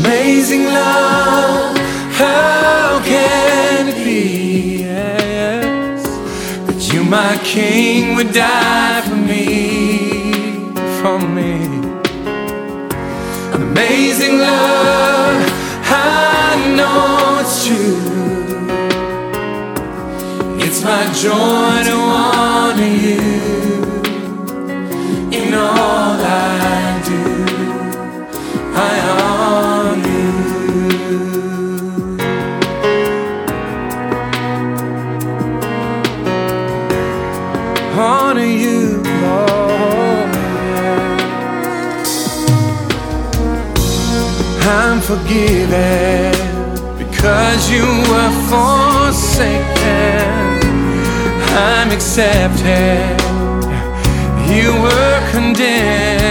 Amazing love, how can it be, yes, that you, my King, would die for me, for me. Amazing love, I know it's true. It's my joy to honor you in all I do. I honor you. Honor you, Lord. I'm forgiven because you were forsaken. I'm accepted. You were condemned.